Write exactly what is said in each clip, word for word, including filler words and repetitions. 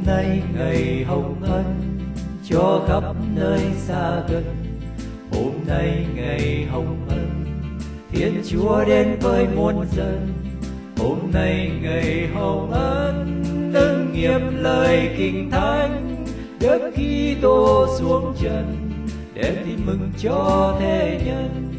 nay ngày hồng ân cho khắp nơi xa gần. Hôm nay ngày hồng ân Thiên Chúa đến với muôn dân. Hôm nay ngày hồng ân nâng nghiệm lời kinh thánh, Đức Kitô xuống trần đem tin mừng cho thế nhân.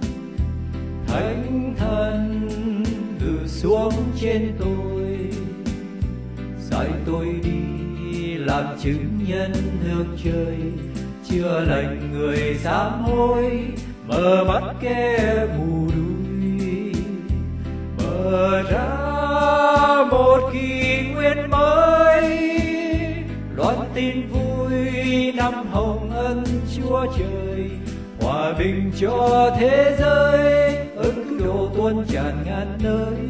Thánh thần từ xuống trên tôi, dạy tôi đi làm chứng nhân hương trời, chữa lành người sám hối, mở mắt kẻ mù đuôi, mở ra một kỷ nguyên mới, loan tin vui năm hồng ân Chúa trời, hòa bình cho thế giới, ơn cứu độ tuôn tràn ngàn nơi.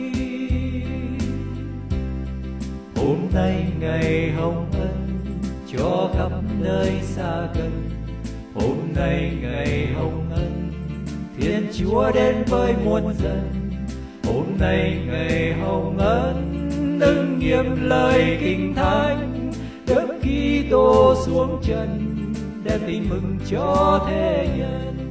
Hôm nay ngày hồng ân cho khắp nơi xa gần. Hôm nay ngày hồng ân Thiên Chúa đến với muôn dân. Hôm nay ngày hồng ân nâng nghiệm lời kinh thánh, Đức Kitô xuống trần đem tin mừng cho thế nhân.